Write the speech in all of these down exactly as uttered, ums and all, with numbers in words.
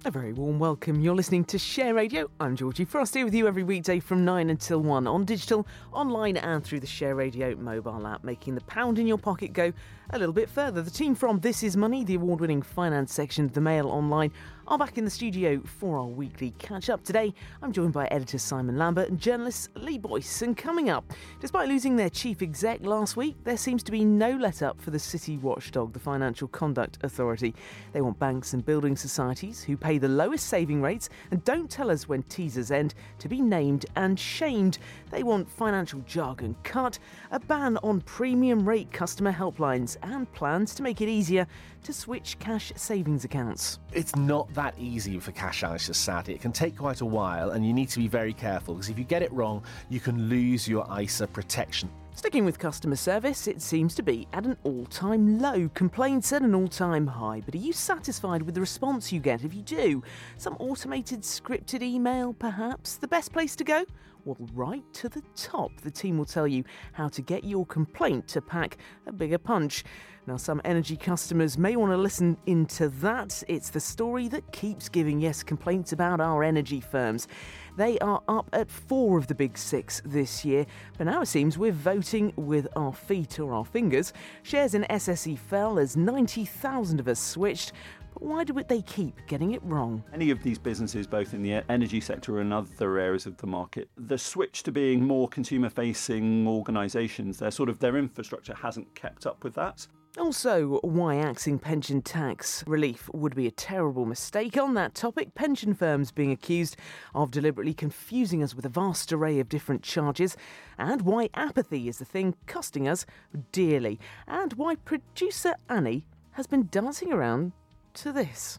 A very warm welcome. You're listening to Share Radio. I'm Georgie Frost, here with you every weekday from nine until one on digital, online and through the Share Radio mobile app, making the pound in your pocket go a little bit further. The team from This Is Money, the award-winning finance section of the Mail Online, are back in the studio for our weekly catch-up. Today, I'm joined by editor Simon Lambert and journalist Lee Boyce. And coming up, despite losing their chief exec last week, there seems to be no let-up for the city watchdog, the Financial Conduct Authority. They want banks and building societies who pay the lowest saving rates and don't tell us when teasers end to be named and shamed. They want financial jargon cut, a ban on premium rate customer helplines and plans to make it easier to switch cash savings accounts. It's not that easy for cash ISAs, sadly. It can take quite a while and you need to be very careful because if you get it wrong, you can lose your I S A protection. Sticking with customer service, it seems to be at an all-time low. Complaints at an all-time high. But are you satisfied with the response you get? If you do, some automated scripted email, perhaps? The best place to go? Well, right to the top. The team will tell you how to get your complaint to pack a bigger punch. Now, some energy customers may want to listen into that. It's the story that keeps giving, yes, complaints about our energy firms. They are up at four of the big six this year, but now it seems we're voting with our feet or our fingers. Shares in S S E fell as ninety thousand of us switched. But why do they keep getting it wrong? Any of these businesses, both in the energy sector and other areas of the market, the switch to being more consumer-facing organisations, their sort of their infrastructure hasn't kept up with that. Also, why axing pension tax relief would be a terrible mistake. On that topic, pension firms being accused of deliberately confusing us with a vast array of different charges, and why apathy is the thing costing us dearly, and why producer Annie has been dancing around to this.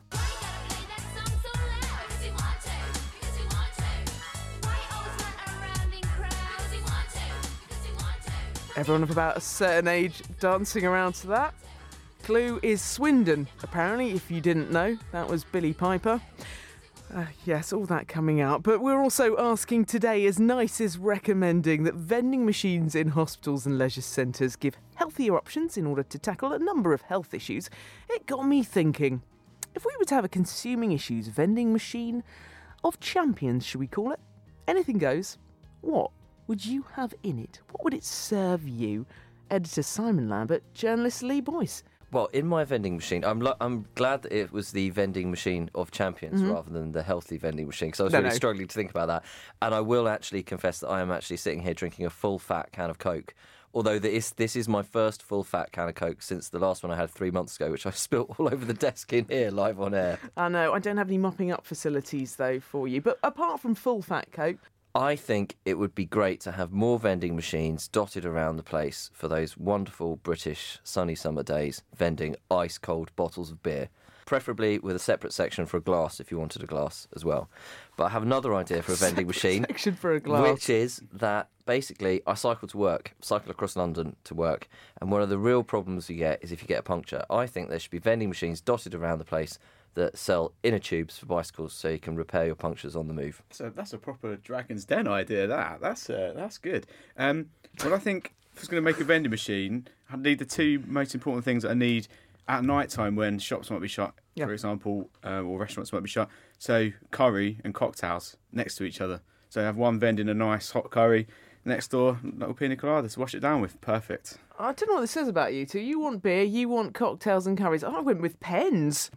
Everyone of about a certain age dancing around to that. Clue is Swindon, apparently, if you didn't know. That was Billy Piper. Uh, yes, all that coming out. But we're also asking today, as NICE is recommending that vending machines in hospitals and leisure centres give healthier options in order to tackle a number of health issues. It got me thinking, if we were to have a consuming issues vending machine of champions, should we call it? Anything goes. What would you have in it? What would it serve you? Editor Simon Lambert, journalist Lee Boyce. Well, in my vending machine, I'm lo- I'm glad that it was the vending machine of champions mm-hmm. rather than the healthy vending machine, because I was no, really no. struggling to think about that. And I will actually confess that I am actually sitting here drinking a full fat can of Coke. Although this, this is my first full fat can of Coke since the last one I had three months ago, which I spilt all over the desk in here, live on air. I know, I don't have any mopping up facilities, though, for you. But apart from full fat Coke, I think it would be great to have more vending machines dotted around the place for those wonderful British sunny summer days, vending ice-cold bottles of beer, preferably with a separate section for a glass if you wanted a glass as well. But I have another idea for a vending machine, section for a glass, which is that basically I cycle to work, cycle across London to work, and one of the real problems you get is if you get a puncture. I think there should be vending machines dotted around the place that sell inner tubes for bicycles so you can repair your punctures on the move. So that's a proper Dragon's Den idea, that. That's uh, that's good. Um, well, I think if I was going to make a vending machine, I need the two most important things that I need at night time when shops might be shut, yeah. for example, uh, or restaurants might be shut. So curry and cocktails next to each other. So I have one vending a nice hot curry, next door, little pina colada to wash it down with. Perfect. I don't know what this says about you two. You want beer, you want cocktails and curries. I went with pens.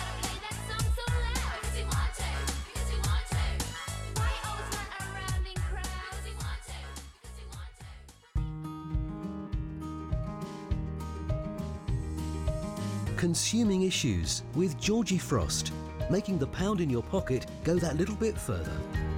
Consuming Issues with Georgie Frost, making the pound in your pocket go that little bit further.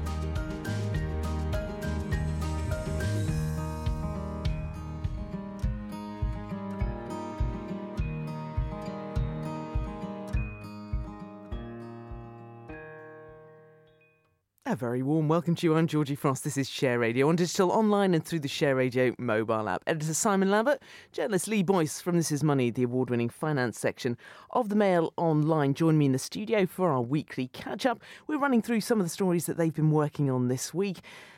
A very warm welcome to you. I'm Georgie Frost. This is Share Radio on digital, online and through the Share Radio mobile app. Editor Simon Lambert, journalist Lee Boyce from This Is Money, the award-winning finance section of the Mail Online, join me in the studio for our weekly catch-up. We're running through some of the stories that they've been working on this week.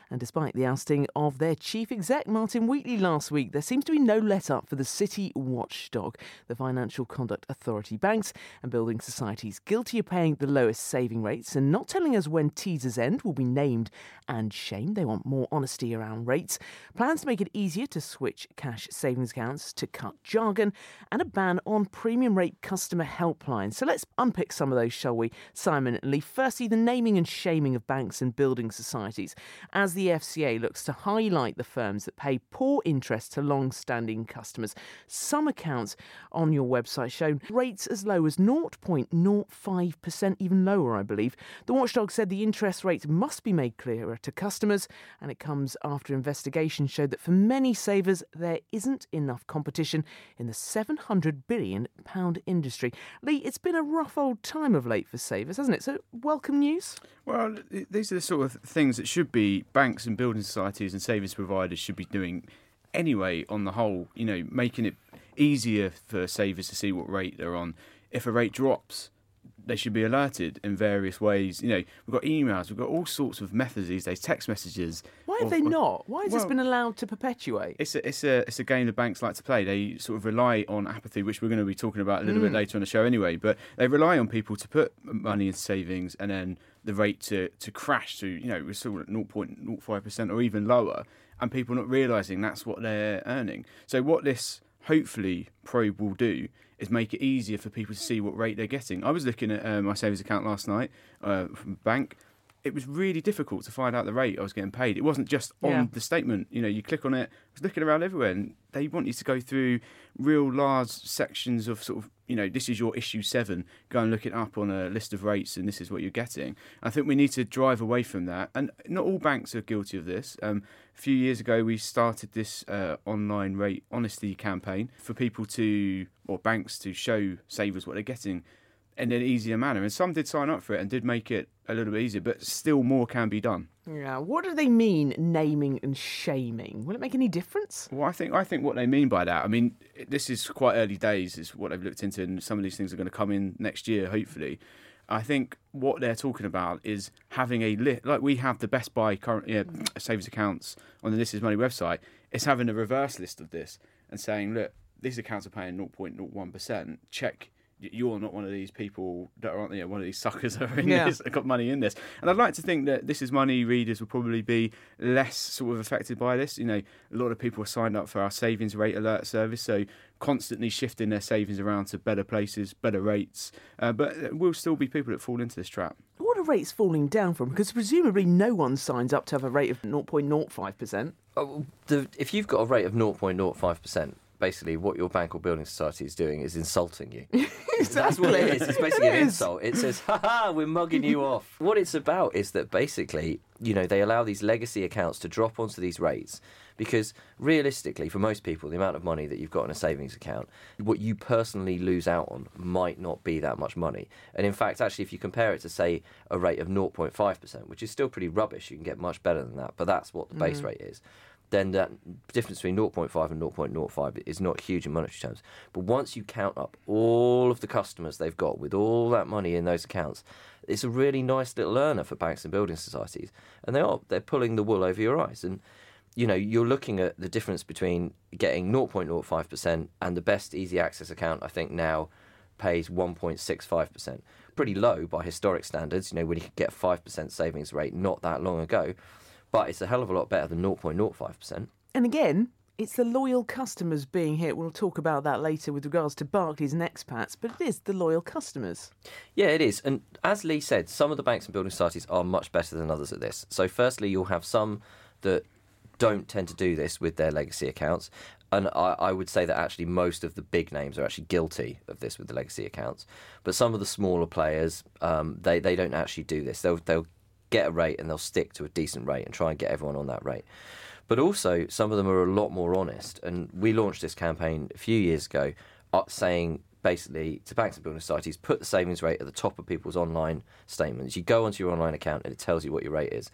And despite the ousting of their chief exec, Martin Wheatley, last week, there seems to be no let-up for the city watchdog, the Financial Conduct Authority. Banks and building societies guilty of paying the lowest saving rates and not telling us when teasers end will be named and shamed. They want more honesty around rates, plans to make it easier to switch cash savings accounts, to cut jargon, and a ban on premium rate customer helplines. So let's unpick some of those, shall we? Simon and Lee. Firstly, the naming and shaming of banks and building societies, as the F C A looks to highlight the firms that pay poor interest to long-standing customers. Some accounts on your website show rates as low as zero point zero five percent, even lower, I believe. The watchdog said the interest rates must be made clearer to customers, and it comes after investigations showed that for many savers there isn't enough competition in the seven hundred billion pounds industry. Lee, it's been a rough old time of late for savers, hasn't it? So, welcome news. Well, these are the sort of things that should be banks and building societies and savings providers should be doing anyway, on the whole, you know, making it easier for savers to see what rate they're on. If a rate drops, they should be alerted in various ways. You know, we've got emails, we've got all sorts of methods these days, text messages. Why have of, they not? Why has well, this been allowed to perpetuate? It's a, it's, a, it's a game the banks like to play. They sort of rely on apathy, which we're going to be talking about a little mm. bit later on the show anyway, but they rely on people to put money in savings and then the rate to, to crash to, you know, we're still at zero point zero five percent or even lower, and people not realising that's what they're earning. So what this, hopefully, probe will do is make it easier for people to see what rate they're getting. I was looking at uh, my savings account last night uh, from the bank. It was really difficult to find out the rate I was getting paid. It wasn't just on yeah. the statement. You know, you click on it. I was looking around everywhere, and they want you to go through real large sections of sort of, you know, this is your issue seven. Go and look it up on a list of rates, and this is what you're getting. I think we need to drive away from that. And not all banks are guilty of this. Um, a few years ago, we started this uh, online rate honesty campaign for people to, or banks to show savers what they're getting in an easier manner. And some did sign up for it and did make it a little bit easier, but still more can be done. Yeah. What do they mean, naming and shaming? Will it make any difference? Well, I think I think what they mean by that, I mean, this is quite early days, is what they've looked into, and some of these things are going to come in next year, hopefully. I think what they're talking about is having a list, like we have the Best Buy current yeah, savings accounts on the This Is Money website. It's having a reverse list of this and saying, look, these accounts are paying zero point zero one percent. Check you're not one of these people that are, you know, one of these suckers that are in yeah. this, that got money in this. And I'd like to think that This Is Money readers will probably be less sort of affected by this. You know, a lot of people are signed up for our savings rate alert service, so constantly shifting their savings around to better places, better rates. Uh, but there will still be people that fall into this trap. What are rates falling down from? Because presumably no one signs up to have a rate of zero point zero five percent. Oh, the, if you've got a rate of zero point zero five percent, basically what your bank or building society is doing is insulting you. Exactly. That's what it is. It's basically it an is. insult. It says, ha ha, we're mugging you off. What it's about is that basically, you know, they allow these legacy accounts to drop onto these rates because realistically, for most people, the amount of money that you've got in a savings account, what you personally lose out on might not be that much money. And in fact, actually, if you compare it to, say, a rate of zero point five percent, which is still pretty rubbish, you can get much better than that, but that's what the base Mm. rate is. Then that difference between zero point five and zero point zero five is not huge in monetary terms. But once you count up all of the customers they've got with all that money in those accounts, it's a really nice little earner for banks and building societies. And they are, they're pulling the wool over your eyes. And, you know, you're looking at the difference between getting zero point zero five percent and the best easy access account, I think, now pays one point six five percent. Pretty low by historic standards, you know, when you could get a five percent savings rate not that long ago. But it's a hell of a lot better than zero point zero five percent. And again, it's the loyal customers being hit. We'll talk about that later with regards to Barclays and expats, but it is the loyal customers. Yeah, it is. And as Lee said, some of the banks and building societies are much better than others at this. So firstly, you'll have some that don't tend to do this with their legacy accounts. And I, I would say that actually most of the big names are actually guilty of this with the legacy accounts. But some of the smaller players, um, they, they don't actually do this. They'll they'll get a rate and they'll stick to a decent rate and try and get everyone on that rate. But also, some of them are a lot more honest. And we launched this campaign a few years ago uh, saying, basically, to banks and building societies, put the savings rate at the top of people's online statements. You go onto your online account and it tells you what your rate is.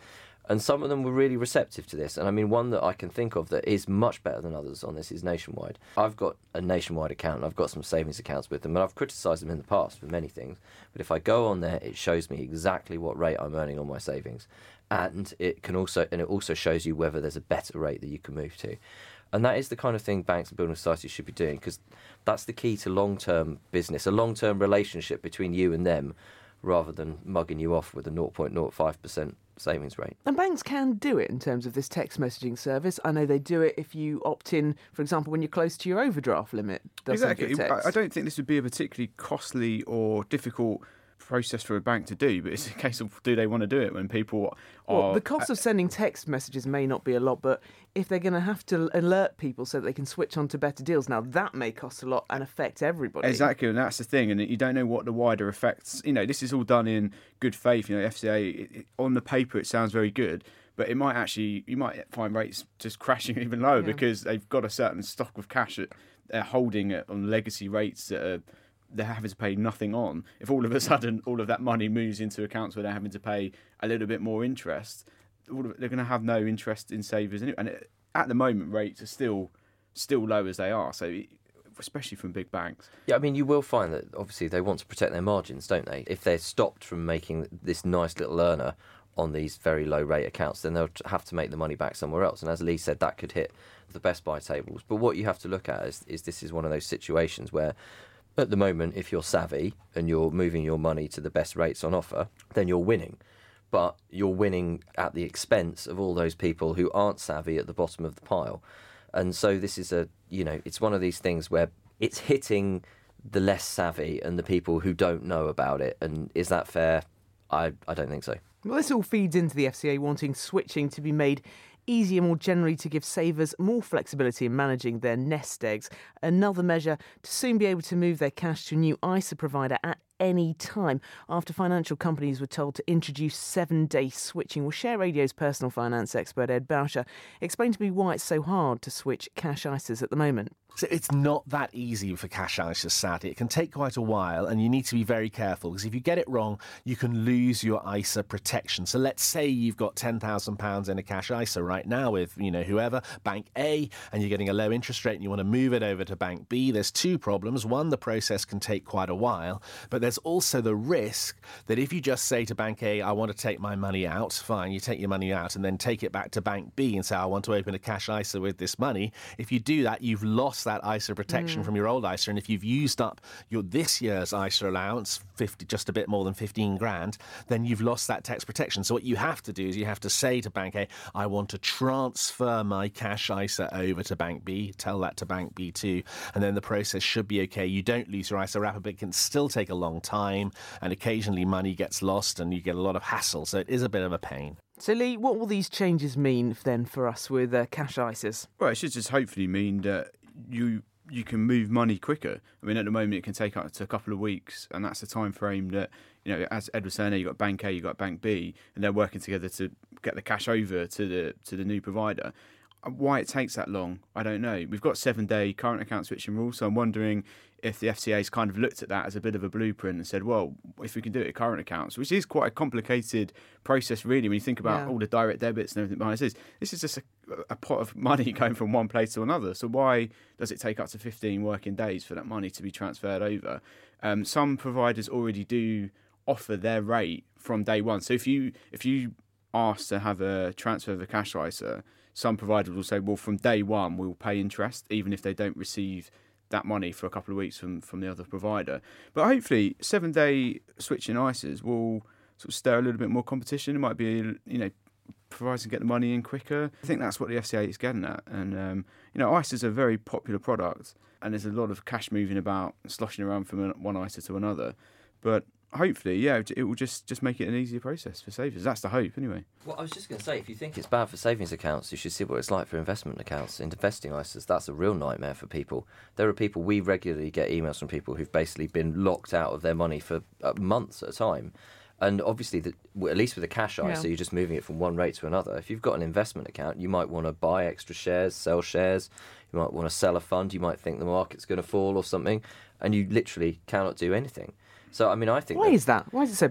And some of them were really receptive to this. And I mean, one that I can think of that is much better than others on this is Nationwide. I've got a Nationwide account, and I've got some savings accounts with them, and I've criticised them in the past for many things. But if I go on there, it shows me exactly what rate I'm earning on my savings. And it can also, and it also shows you whether there's a better rate that you can move to. And that is the kind of thing banks and building societies should be doing, because that's the key to long-term business, a long-term relationship between you and them, rather than mugging you off with a zero point zero five percent savings rate. And banks can do it in terms of this text messaging service. I know they do it if you opt in, for example, when you're close to your overdraft limit. Exactly. I don't think this would be a particularly costly or difficult process for a bank to do, but it's a case of, do they want to do it when people are... Well, the cost of sending text messages may not be a lot, but if they're going to have to alert people so that they can switch on to better deals, now that may cost a lot and affect everybody. Exactly, and that's the thing, and you don't know what the wider effects... You know, this is all done in good faith. You know, F C A, it, it, on the paper, it sounds very good, but it might actually... You might find rates just crashing even lower yeah. because they've got a certain stock of cash that they're holding it on legacy rates that are... they're having to pay nothing on. If all of a sudden all of that money moves into accounts where they're having to pay a little bit more interest, they're going to have no interest in savers. And it, at the moment, rates are still still low as they are. So, especially from big banks. Yeah, I mean, you will find that obviously they want to protect their margins, don't they? If they're stopped from making this nice little earner on these very low rate accounts, then they'll have to make the money back somewhere else. And as Lee said, that could hit the Best Buy tables. But what you have to look at is, is this is one of those situations where, at the moment, if you're savvy and you're moving your money to the best rates on offer, then you're winning. But you're winning at the expense of all those people who aren't savvy at the bottom of the pile. And so this is a, you know, it's one of these things where it's hitting the less savvy and the people who don't know about it. And is that fair? I, I don't think so. Well, this all feeds into the F C A wanting switching to be made easier more generally to give savers more flexibility in managing their nest eggs. Another measure to soon be able to move their cash to a new I S A provider at any time after financial companies were told to introduce seven-day switching. Well, Share Radio's personal finance expert Ed Boucher explained to me why it's so hard to switch cash I S As at the moment. So it's not that easy for cash I S As, sadly. It can take quite a while, and you need to be very careful, because if you get it wrong, you can lose your I S A protection. So let's say you've got ten thousand pounds in a cash I S A right now with, you know, whoever, Bank A, and you're getting a low interest rate and you want to move it over to Bank B. There's two problems. One, the process can take quite a while, but there's also the risk that if you just say to Bank A, I want to take my money out, fine, you take your money out and then take it back to Bank B and say, I want to open a cash I S A with this money. If you do that, you've lost that I S A protection mm. from your old I S A, and if you've used up your this year's I S A allowance, fifty, just a bit more than fifteen grand, then you've lost that tax protection. So what you have to do is you have to say to Bank A, I want to transfer my cash I S A over to Bank B, tell that to Bank B too, and then the process should be okay. You don't lose your I S A wrapper, but it can still take a long time, and occasionally money gets lost and you get a lot of hassle, so it is a bit of a pain. So, Lee, what will these changes mean then for us with uh, cash I S As? Well, it should just hopefully mean that you you can move money quicker. I mean, at the moment, it can take up to a couple of weeks, and that's the time frame that, you know, as Ed was saying, you've got Bank A, you've got Bank B, and they're working together to get the cash over to the to the new provider. Why it takes that long, I don't know. We've got seven-day current account switching rules, so I'm wondering if the F C A's kind of looked at that as a bit of a blueprint and said, well, if we can do it at current accounts, which is quite a complicated process, really, when you think about yeah. all the direct debits and everything behind this. This is just a, a pot of money going from one place to another. So why does it take up to fifteen working days for that money to be transferred over? Um, some providers already do offer their rate from day one. So if you if you ask to have a transfer of a cash I S A, some providers will say, well, from day one, we'll pay interest, even if they don't receive that money for a couple of weeks from, from the other provider. But hopefully, seven-day switching I S As will sort of stir a little bit more competition. It might be, you know, providers can get the money in quicker. I think that's what the F C A is getting at. And, um, you know, I S As are a very popular product, and there's a lot of cash moving about, sloshing around from one I S A to another. But hopefully, yeah, it will just, just make it an easier process for savers. That's the hope, anyway. Well, I was just going to say, if you think it's bad for savings accounts, you should see what it's like for investment accounts. Investing I S As, that's a real nightmare for people. There are people, we regularly get emails from people who've basically been locked out of their money for uh, months at a time. And obviously, the, at least with a cash I S A, yeah. you're just moving it from one rate to another. If you've got an investment account, you might want to buy extra shares, sell shares. You might want to sell a fund. You might think the market's going to fall or something. And you literally cannot do anything. So, I mean, I think... Why that, is that? Why is it so bad?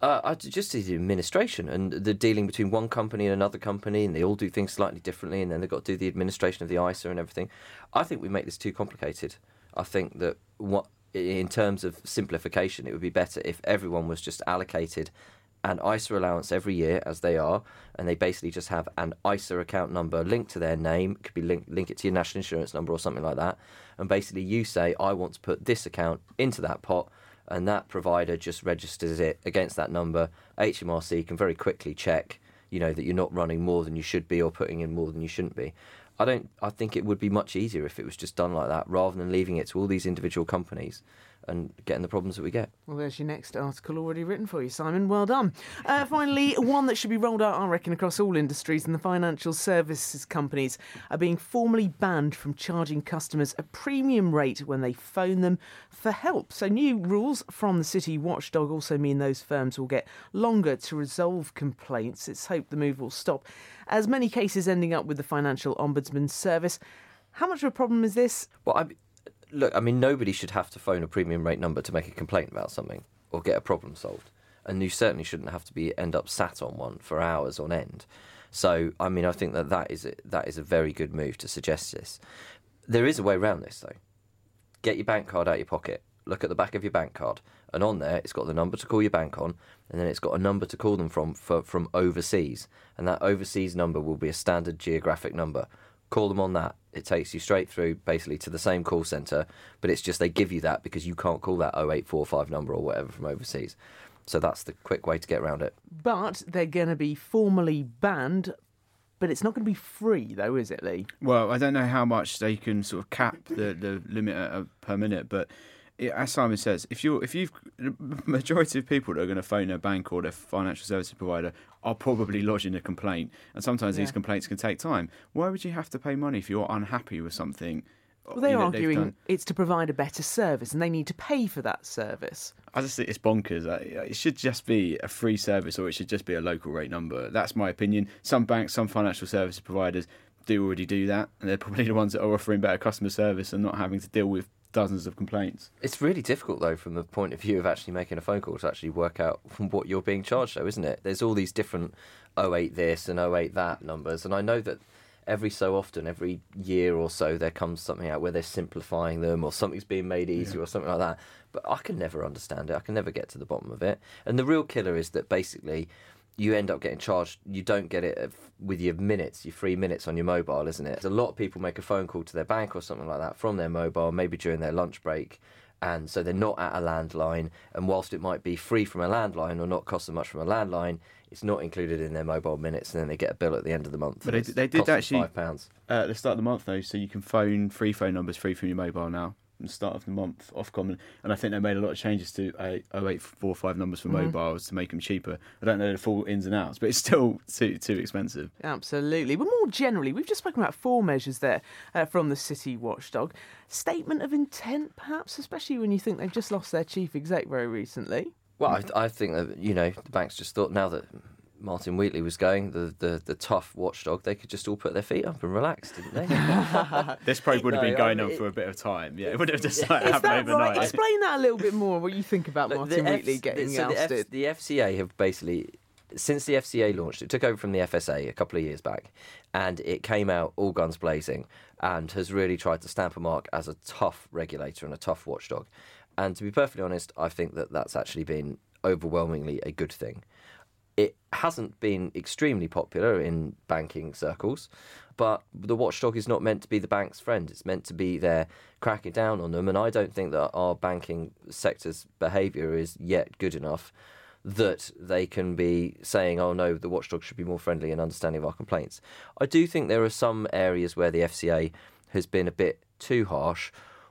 Uh, I just see the administration and the dealing between one company and another company, and they all do things slightly differently, and then they've got to do the administration of the I S A and everything. I think we make this too complicated. I think that what, in terms of simplification, it would be better if everyone was just allocated an I S A allowance every year, as they are, and they basically just have an I S A account number linked to their name. It could be link, link it to your national insurance number or something like that. And basically you say, I want to put this account into that pot, and that provider just registers it against that number. H M R C can very quickly check, you know, that you're not running more than you should be or putting in more than you shouldn't be. I don't. I think it would be much easier if it was just done like that, rather than leaving it to all these individual companies and getting the problems that we get. Well, there's your next article already written for you, Simon. Well done. Uh, finally, one that should be rolled out, I reckon, across all industries, and the financial services companies are being formally banned from charging customers a premium rate when they phone them for help. So new rules from the City Watchdog also mean those firms will get longer to resolve complaints. It's hoped the move will stop as many cases ending up with the Financial Ombudsman Service. How much of a problem is this? Well, I Look, I mean, nobody should have to phone a premium rate number to make a complaint about something or get a problem solved. And you certainly shouldn't have to be end up sat on one for hours on end. So, I mean, I think that that is a, that is a very good move to suggest this. There is a way around this, though. Get your bank card out of your pocket. Look at the back of your bank card. And on there, it's got the number to call your bank on, and then it's got a number to call them from for, from overseas. And that overseas number will be a standard geographic number. Call them on that. It takes you straight through, basically, to the same call centre, but it's just they give you that because you can't call that oh eight four five number or whatever from overseas. So that's the quick way to get around it. But they're going to be formally banned, but it's not going to be free, though, is it, Lee? Well, I don't know how much they can sort of cap the, the limit uh, per minute, but it, as Simon says, if you're if you've the majority of people that are going to phone their bank or their financial services provider are probably lodging a complaint, and sometimes yeah. these complaints can take time. Why would you have to pay money if you're unhappy with something? Well, they're you know, arguing it's to provide a better service, and they need to pay for that service. I just think it's bonkers. It should just be a free service, or it should just be a local rate number. That's my opinion. Some banks, some financial services providers do already do that, and they're probably the ones that are offering better customer service and not having to deal with dozens of complaints. It's really difficult, though, from the point of view of actually making a phone call to actually work out what you're being charged, though, isn't it? There's all these different oh eight this and oh eight that numbers, and I know that every so often, every year or so, there comes something out where they're simplifying them or something's being made easier yeah. or something like that. But I can never understand it. I can never get to the bottom of it. And the real killer is that basically you end up getting charged. You don't get it with your minutes, your free minutes on your mobile, isn't it? A lot of people make a phone call to their bank or something like that from their mobile, maybe during their lunch break. And so they're not at a landline. And whilst it might be free from a landline or not cost them much from a landline, it's not included in their mobile minutes, and then they get a bill at the end of the month. But they, they did actually five pounds uh, at the start of the month, though, so you can phone free phone numbers free from your mobile now. At the start of the month, Ofcom, and I think they made a lot of changes to uh, oh eight four five numbers for mm-hmm. mobiles to make them cheaper. I don't know the full ins and outs, but it's still too too expensive. Absolutely. But more generally, we've just spoken about four measures there uh, from the City Watchdog. Statement of intent, perhaps, especially when you think they've just lost their chief exec very recently. Well, I, I think that, you know, the banks just thought now that Martin Wheatley was going, the, the, the tough watchdog, they could just all put their feet up and relax, didn't they? This probe would have no, been going I mean, on for a bit of time. Yeah, it would have just yeah. like, happened overnight. Right? Explain that a little bit more, what you think about Look, Martin Wheatley F- getting so ousted. The, F- the F C A have basically, since the F C A launched, it took over from the F S A a couple of years back, and it came out all guns blazing and has really tried to stamp a mark as a tough regulator and a tough watchdog. And to be perfectly honest, I think that that's actually been overwhelmingly a good thing. It hasn't been extremely popular in banking circles, but the watchdog is not meant to be the bank's friend. It's meant to be there cracking down on them, and I don't think that our banking sector's behaviour is yet good enough that they can be saying, oh no, the watchdog should be more friendly and understanding of our complaints. I do think there are some areas where the F C A has been a bit too harsh,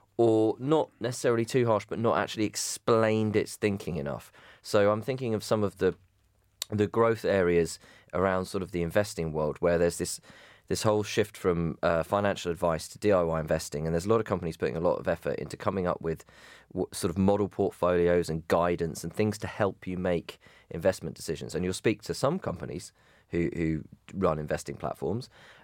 or not necessarily too harsh, but not actually explained its thinking enough. So I'm thinking of some of the the growth areas around sort of the investing world, where there's this this whole shift from uh, financial advice to D I Y investing, and there's a lot of companies putting a lot of effort into coming up with w- sort of model portfolios and guidance and things to help you make investment decisions. And you'll speak to some companies who, who run investing platforms,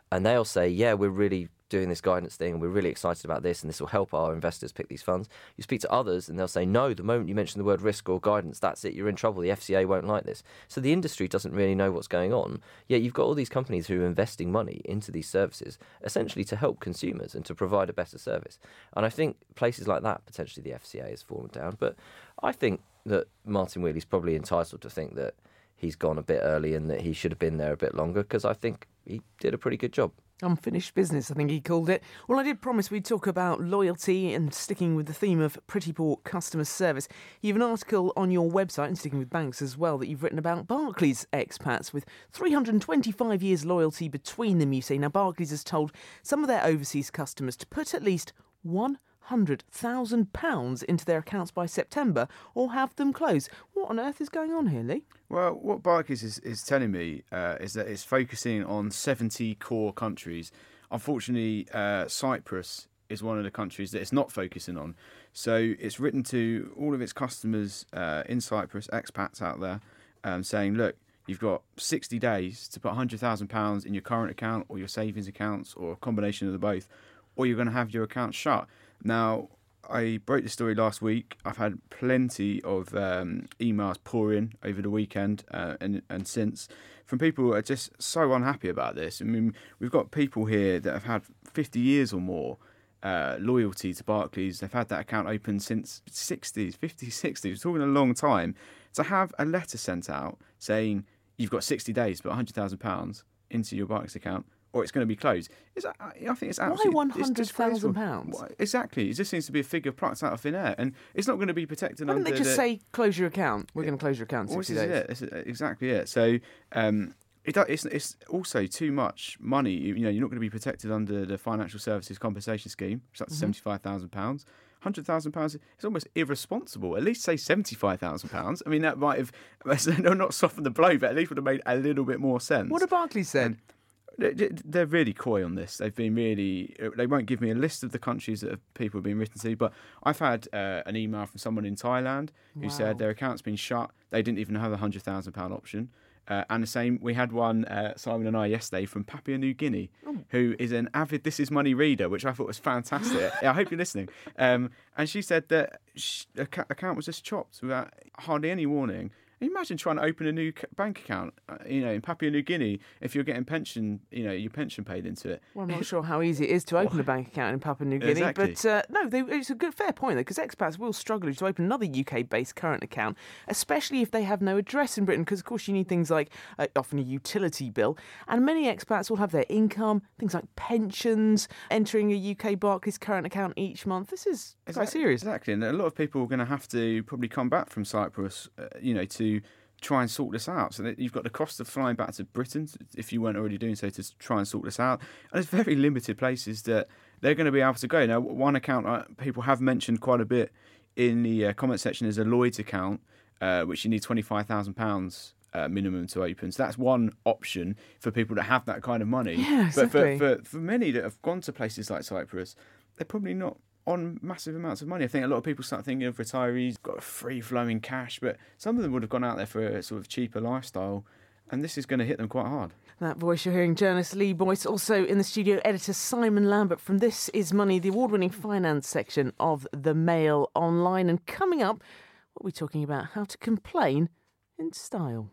and they'll say, yeah, we're really doing this guidance thing, and we're really excited about this, and this will help our investors pick these funds. You speak to others and they'll say, no, the moment you mention the word risk or guidance, that's it, you're in trouble. The F C A won't like this. So the industry doesn't really know what's going on. Yet you've got all these companies who are investing money into these services, essentially to help consumers and to provide a better service. And I think places like that, potentially the F C A has fallen down. But I think that Martin Wheely's probably entitled to think that he's gone a bit early and that he should have been there a bit longer, because I think he did a pretty good job. Unfinished business, I think he called it. Well, I did promise we'd talk about loyalty and sticking with the theme of pretty poor customer service. You have an article on your website, and sticking with banks as well, that you've written about Barclays expats with three hundred twenty-five years loyalty between them, you say. Now, Barclays has told some of their overseas customers to put at least one hundred thousand pounds into their accounts by September or have them close. What on earth is going on here, Lee? Well, what Barclays is, is telling me uh, is that it's focusing on seventy core countries. Unfortunately, uh, Cyprus is one of the countries that it's not focusing on. So it's written to all of its customers uh, in Cyprus, expats out there, um, saying, look, you've got sixty days to put one hundred thousand pounds in your current account or your savings accounts or a combination of the both, or you're going to have your account shut. Now, I broke the story last week. I've had plenty of um, emails pour in over the weekend uh, and, and since from people who are just so unhappy about this. I mean, we've got people here that have had fifty years or more uh, loyalty to Barclays. They've had that account open since sixties, fifties, sixties. We're talking a long time. To have a letter sent out saying you've got sixty days to put one hundred thousand pounds into your Barclays account, or it's going to be closed. Is that, I think it's absolutely... Why one hundred thousand pounds? Exactly. It just seems to be a figure plucked out of thin air, and it's not going to be protected Why under... Why don't they just the... say, close your account? We're going to close your account in well, sixty this days. Is it. This is exactly it. So um, it, it's, it's also too much money. You, you know, you're not going to be protected under the Financial Services Compensation Scheme, which is up to mm-hmm. seventy-five thousand pounds. one hundred thousand pounds is almost irresponsible. At least say seventy-five thousand pounds. I mean, that might have not softened the blow, but at least would have made a little bit more sense. What have Barclays said? Um, They're really coy on this. They've been really... They won't give me a list of the countries that have, people have been written to, but I've had uh, an email from someone in Thailand who wow. said their account's been shut. They didn't even have a one hundred thousand pounds option. Uh, and the same, we had one, uh, Simon and I, yesterday from Papua New Guinea, oh. who is an avid This Is Money reader, which I thought was fantastic. yeah, I hope you're listening. Um, and she said that she, the account was just chopped without hardly any warning. Imagine trying to open a new bank account, uh, you know, in Papua New Guinea if you're getting pension, you know, your pension paid into it. Well, I'm not sure how easy it is to open a bank account in Papua New Guinea, exactly. but uh, no, they, it's a good, fair point though, because expats will struggle to open another U K-based current account, especially if they have no address in Britain, because of course you need things like uh, often a utility bill, and many expats will have their income, things like pensions, entering a U K Barclays current account each month. This is exactly, quite serious. Exactly, and a lot of people are going to have to probably come back from Cyprus, uh, you know, to try and sort this out. So that you've got the cost of flying back to Britain, if you weren't already doing so, to try and sort this out. And there's very limited places that they're going to be able to go. Now, one account uh, people have mentioned quite a bit in the uh, comment section is a Lloyds account, uh, which you need twenty-five thousand pounds uh, minimum to open. So that's one option for people that have that kind of money. Yeah, exactly. But for, for, for many that have gone to places like Cyprus, they're probably not on massive amounts of money. I think a lot of people start thinking of retirees, got free-flowing cash, but some of them would have gone out there for a sort of cheaper lifestyle, and this is going to hit them quite hard. That voice you're hearing, journalist Lee Boyce, also in the studio, editor Simon Lambert from This Is Money, the award-winning finance section of the Mail Online. And coming up, what we're talking about, how to complain in style.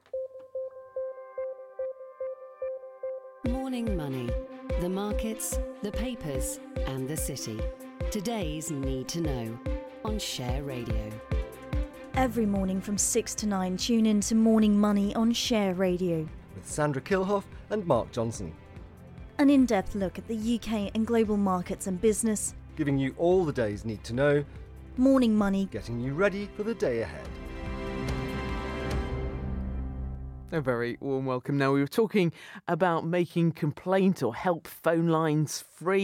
Morning Money. The markets, the papers, and the city. Today's Need to Know on Share Radio. Every morning from six to nine, tune in to Morning Money on Share Radio. With Sandra Kilhoff and Mark Johnson. An in-depth look at the U K and global markets and business. Giving you all the day's need to know. Morning Money. Getting you ready for the day ahead. A very warm welcome. Now, we were talking about making complaint or help phone lines free,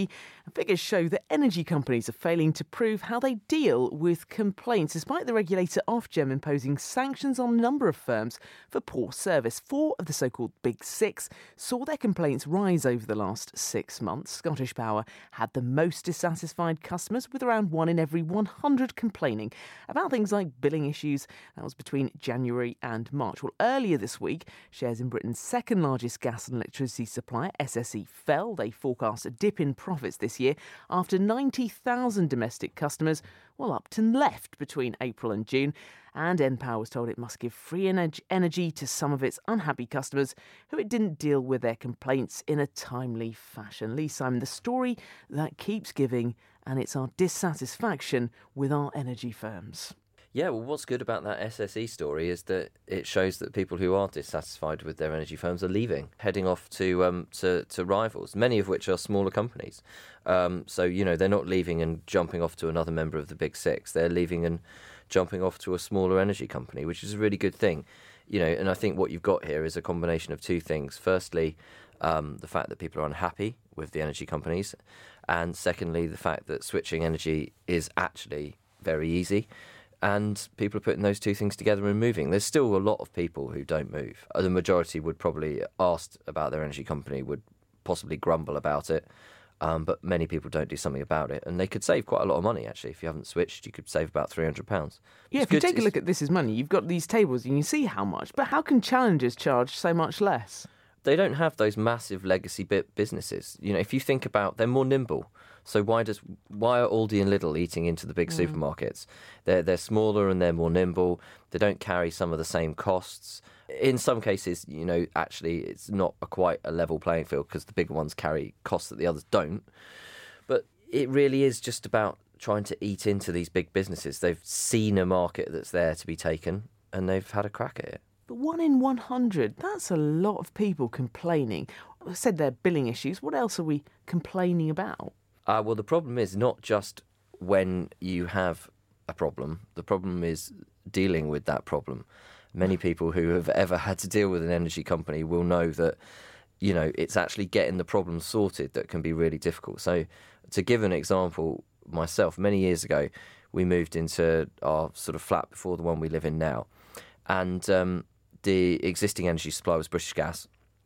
Figures show that energy companies are failing to prove how they deal with complaints, despite the regulator Ofgem imposing sanctions on a number of firms for poor service. Four of the so-called Big Six saw their complaints rise over the last six months. Scottish Power had the most dissatisfied customers, with around one in every one hundred complaining about things like billing issues. That was between January and March. Well, earlier this week, shares in Britain's second largest gas and electricity supplier, S S E, fell. They forecast a dip in profits this year after ninety thousand domestic customers, well, upped and left between April and June. And npower was told it must give free energy to some of its unhappy customers who it didn't deal with their complaints in a timely fashion. Lee Simon, the story that keeps giving, and it's our dissatisfaction with our energy firms. Yeah, well, what's good about that S S E story is that it shows that people who are dissatisfied with their energy firms are leaving, heading off to um, to, to rivals, many of which are smaller companies. Um, so, you know, they're not leaving and jumping off to another member of the Big Six. They're leaving and jumping off to a smaller energy company, which is a really good thing. You know, and I think what you've got here is a combination of two things. Firstly, um, the fact that people are unhappy with the energy companies, and secondly, the fact that switching energy is actually very easy. And people are putting those two things together and moving. There's still a lot of people who don't move. The majority would probably, asked about their energy company, would possibly grumble about it. Um, but many people don't do something about it. And they could save quite a lot of money, actually. If you haven't switched, you could save about three hundred pounds. Yeah, it's if you good. take a look at This Is Money, you've got these tables and you see how much. But how can challengers charge so much less? They don't have those massive legacy bit businesses. You know, if you think about, they're more nimble. So why does why are Aldi and Lidl eating into the big mm. supermarkets? They're they're smaller and they're more nimble. They don't carry some of the same costs. In some cases, you know, actually it's not a quite a level playing field because the bigger ones carry costs that the others don't. But it really is just about trying to eat into these big businesses. They've seen a market that's there to be taken and they've had a crack at it. But one in one hundred, that's a lot of people complaining. I said they're billing issues. What else are we complaining about? Uh, well, the problem is not just when you have a problem. The problem is dealing with that problem. Many people who have ever had to deal with an energy company will know that, you know, it's actually getting the problem sorted that can be really difficult. So to give an example, myself, many years ago, we moved into our sort of flat before the one we live in now. And um, the existing energy supply was British Gas.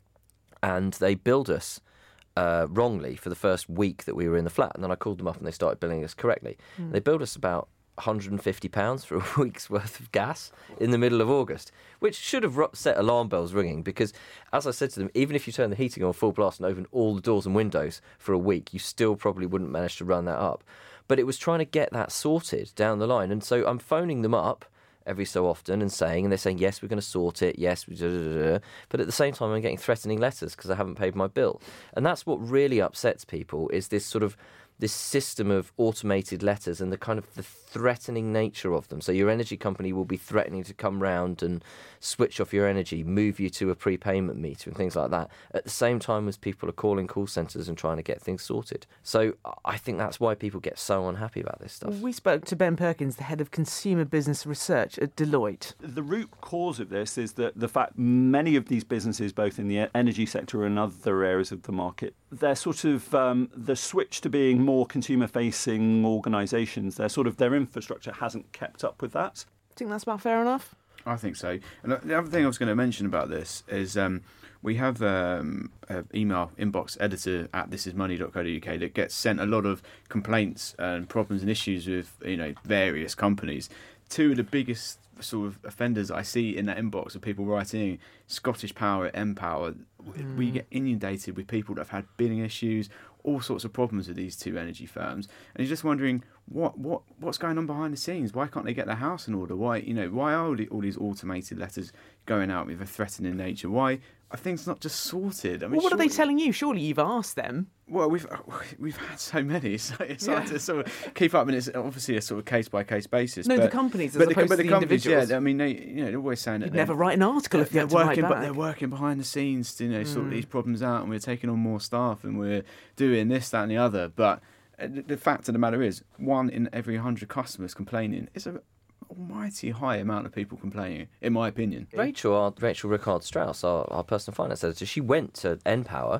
And they billed us Uh, wrongly for the first week that we were in the flat, and then I called them up and they started billing us correctly. Mm. They billed us about one hundred fifty pounds for a week's worth of gas in the middle of August, which should have set alarm bells ringing because, as I said to them, even if you turn the heating on full blast and open all the doors and windows for a week, you still probably wouldn't manage to run that up. But it was trying to get that sorted down the line, and so I'm phoning them up every so often and saying, and they're saying, yes, we're going to sort it, yes, da, da, da. But at the same time, I'm getting threatening letters because I haven't paid my bill. And that's what really upsets people, is this sort of this system of automated letters and the kind of the threatening nature of them. So your energy company will be threatening to come round and switch off your energy, move you to a prepayment meter and things like that, at the same time as people are calling call centres and trying to get things sorted. So I think that's why people get so unhappy about this stuff. We spoke to Ben Perkins, the head of consumer business research at Deloitte. The root cause of this is that the fact many of these businesses, both in the energy sector and other areas of the market, they're sort of um, the switch to being more consumer-facing organisations. They're sort of their infrastructure hasn't kept up with that. Think that's about fair enough? I think so. And the other thing I was going to mention about this is um, we have um, an email inbox editor at this is money dot co dot uk that gets sent a lot of complaints and problems and issues with, you know, various companies. Two of the biggest sort of offenders I see in that inbox are people writing Scottish Power, npower. Mm. We get inundated with people that have had billing issues, all sorts of problems with these two energy firms, and you're just wondering what what what's going on behind the scenes. Why can't they get their house in order? Why you know why are all, the, all these automated letters going out with a threatening nature? Why are things not just sorted? I mean, well, what surely, are they telling you? Surely you've asked them. Well, we've we've had so many, so it's yeah. hard to sort of keep up, and it's obviously a sort of case by case basis. No, but, the companies as but opposed the, but to the, the companies, individuals. Yeah, I mean, they, you know, they're always saying that you'd never write an article if you had to working, write back. But they're working behind the scenes to you know sort mm. of these problems out, and we're taking on more staff, and we're doing this, that, and the other. But the fact of the matter is, one in every hundred customers complaining is a almighty high amount of people complaining, in my opinion. Rachel, our, Rachel Rickard Strauss, our, our personal finance editor, she went to npower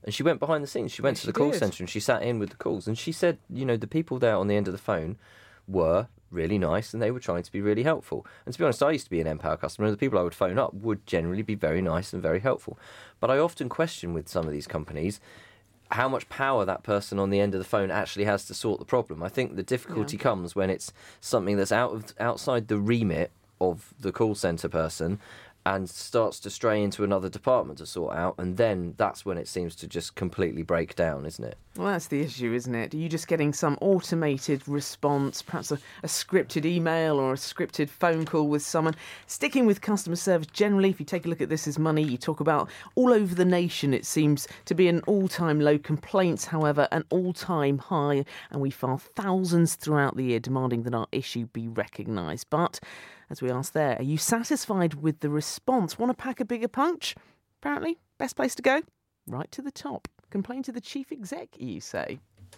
And she went behind the scenes. She went Yes, to the she call did. centre and she sat in with the calls. And she said, you know, the people there on the end of the phone were really nice and they were trying to be really helpful. And to be honest, I used to be an Empower customer and the people I would phone up would generally be very nice and very helpful. But I often question with some of these companies how much power that person on the end of the phone actually has to sort the problem. I think the difficulty Yeah. comes when it's something that's out of outside the remit of the call centre person and starts to stray into another department to sort out, and then that's when it seems to just completely break down, isn't it? Well, that's the issue, isn't it? Are you just getting some automated response, perhaps a, a scripted email or a scripted phone call with someone? Sticking with customer service generally, if you take a look at This Is Money, you talk about all over the nation, it seems to be an all-time low. Complaints, however, an all-time high, and we file thousands throughout the year demanding that our issue be recognised. But as we asked there, are you satisfied with the response? Want to pack a bigger punch? Apparently, best place to go? Right to the top. Complain to the chief exec, you say.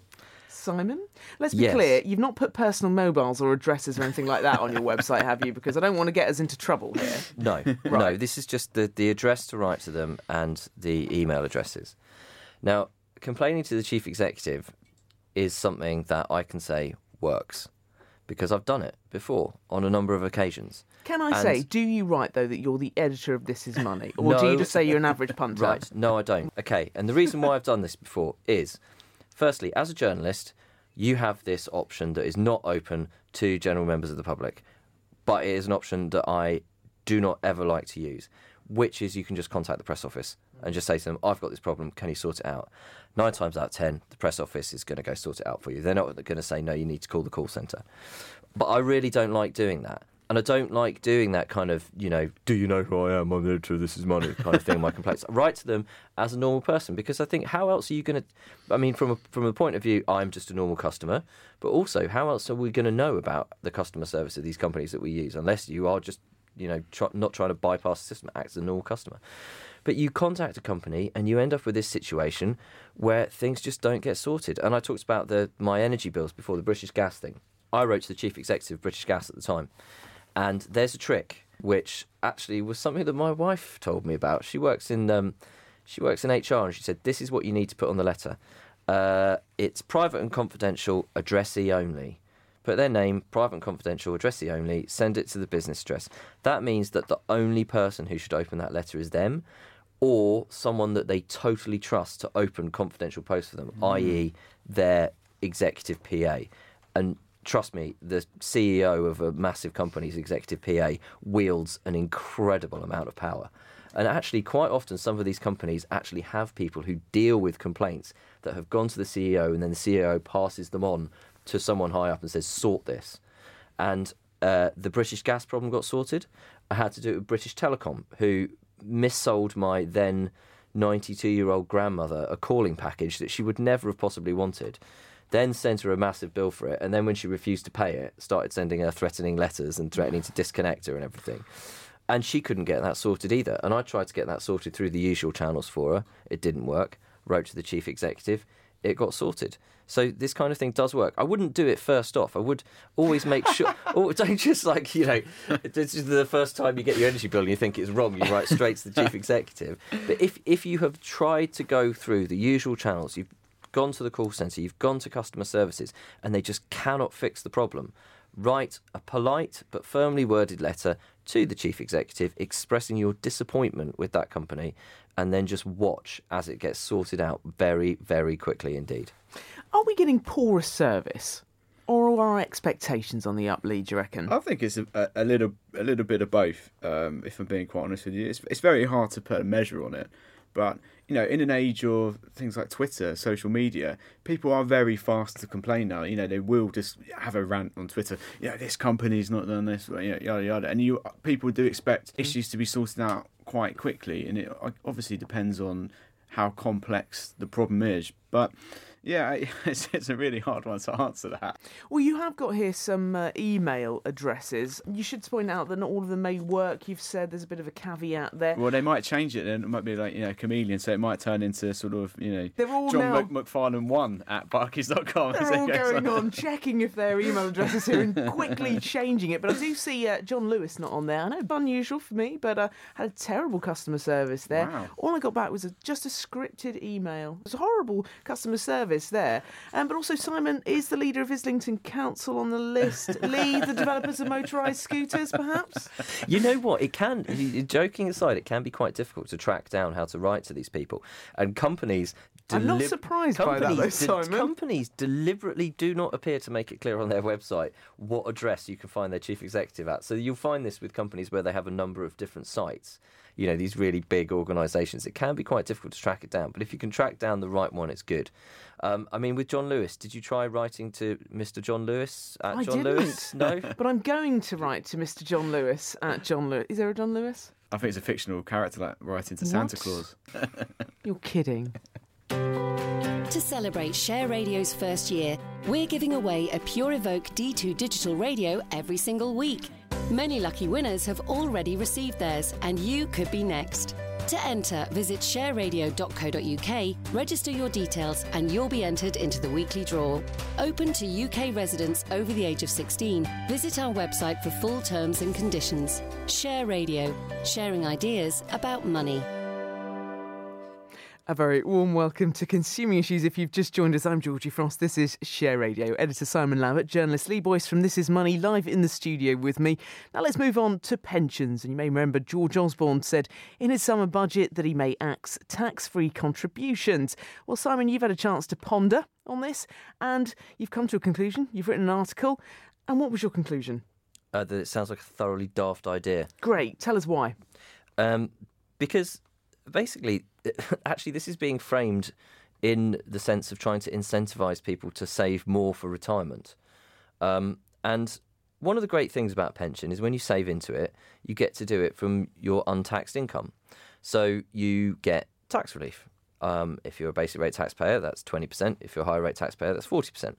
Simon, let's be Yes. clear, you've not put personal mobiles or addresses or anything like that on your website, have you? Because I don't want to get us into trouble here. No, no, this is just the, the address to write to them and the email addresses. Now, complaining to the chief executive is something that I can say works because I've done it before on a number of occasions. Can I And- say, do you write, though, that you're the editor of This Is Money? Or do No. you just say you're an average punter? Right, no, I don't. Okay, and the reason why I've done this before is, firstly, as a journalist, you have this option that is not open to general members of the public, but it is an option that I do not ever like to use, which is you can just contact the press office and just say to them, I've got this problem, can you sort it out? Nine times out of ten, the press office is going to go sort it out for you. They're not going to say, no, you need to call the call centre. But I really don't like doing that. And I don't like doing that kind of, you know, do you know who I am? I'm the editor of This Is Money kind of thing, my complaints. I write to them as a normal person because I think, how else are you going to, I mean, from a, from a point of view, I'm just a normal customer, but also, how else are we going to know about the customer service of these companies that we use, unless you are just, you know, try, not trying to bypass the system, act as a normal customer. But you contact a company and you end up with this situation where things just don't get sorted. And I talked about the my energy bills before, the British Gas thing. I wrote to the chief executive of British Gas at the time. And there's a trick, which actually was something that my wife told me about. She works in um, she works in H R, and she said, this is what you need to put on the letter. Uh, it's private and confidential, addressee only. Put their name, private and confidential, addressee only, send it to the business address. That means that the only person who should open that letter is them, or someone that they totally trust to open confidential posts for them, mm. that is their executive P A. And trust me, the C E O of a massive company's executive P A wields an incredible amount of power. And actually, quite often, some of these companies actually have people who deal with complaints that have gone to the C E O, and then the C E O passes them on to someone high up and says, sort this. And uh, the British Gas problem got sorted. I had to do it with British Telecom, who missold my then ninety-two-year-old grandmother a calling package that she would never have possibly wanted. Then sent her a massive bill for it, and then when she refused to pay it, started sending her threatening letters and threatening to disconnect her and everything. And she couldn't get that sorted either. And I tried to get that sorted through the usual channels for her. It didn't work. Wrote to the chief executive. It got sorted. So this kind of thing does work. I wouldn't do it first off. I would always make sure... oh, don't just like, you know, this is the first time you get your energy bill and you think it's wrong, you write straight to the chief executive. But if, if you have tried to go through the usual channels, you've gone to the call centre, you've gone to customer services, and they just cannot fix the problem, write a polite but firmly worded letter to the chief executive expressing your disappointment with that company, and then just watch as it gets sorted out very, very quickly indeed. Are we getting poorer service? Or are our expectations on the up, Lee, do you reckon? I think it's a, a, a little a little bit of both, um, if I'm being quite honest with you. It's, it's very hard to put a measure on it. But, you know, in an age of things like Twitter, social media, people are very fast to complain now. You know, they will just have a rant on Twitter. You know, this company's not done this, you know, yada, yada. And you people do expect issues to be sorted out quite quickly. And it obviously depends on how complex the problem is. But Yeah, it's, it's a really hard one to answer that. Well, you have got here some uh, email addresses. You should point out that not all of them may work. You've said there's a bit of a caveat there. Well, they might change it, and it might be like, you know, chameleon, so it might turn into sort of, you know, They're all John now... Mc- McFarlane one at barclays dot com. They're all going on, checking if their email addresses here and quickly changing it. But I do see uh, John Lewis not on there. I know, unusual for me, but I uh, had a terrible customer service there. Wow. All I got back was a, just a scripted email. It was horrible customer service there. Um, but also, Simon is the leader of Islington Council on the list. Lee, the developers of motorised scooters, perhaps? You know what? It can, joking aside, it can be quite difficult to track down how to write to these people. And companies... I'm not surprised by that, though, Simon. De- companies deliberately do not appear to make it clear on their website what address you can find their chief executive at. So you'll find this with companies where they have a number of different sites. You know, these really big organisations. It can be quite difficult to track it down. But if you can track down the right one, it's good. Um, I mean, with John Lewis, did you try writing to Mister John Lewis at I John didn't. Lewis? No? But I'm going to write to Mister John Lewis at John Lewis. Is there a John Lewis? I think it's a fictional character like writing to Santa What? Claus. You're kidding. To celebrate Share Radio's first year, we're giving away a Pure Evoke D two digital radio every single week. Many lucky winners have already received theirs, and you could be next. To enter, visit share radio dot co dot uk, register your details, and you'll be entered into the weekly draw. Open to U K residents over the age of sixteen. Visit our website for full terms and conditions. Share Radio, sharing ideas about money. A very warm welcome to Consuming Issues. If you've just joined us, I'm Georgie Frost. This is Share Radio. Editor Simon Lambert, journalist Lee Boyce from This Is Money, live in the studio with me. Now let's move on to pensions. And you may remember George Osborne said in his summer budget that he may axe tax-free contributions. Well, Simon, you've had a chance to ponder on this and you've come to a conclusion. You've written an article. And what was your conclusion? Uh, that it sounds like a thoroughly daft idea. Great. Tell us why. Um, because basically... Actually, this is being framed in the sense of trying to incentivise people to save more for retirement. Um, and one of the great things about pension is when you save into it, you get to do it from your untaxed income. So you get tax relief. Um, if you're a basic rate taxpayer, that's twenty percent. If you're a higher rate taxpayer, that's forty percent.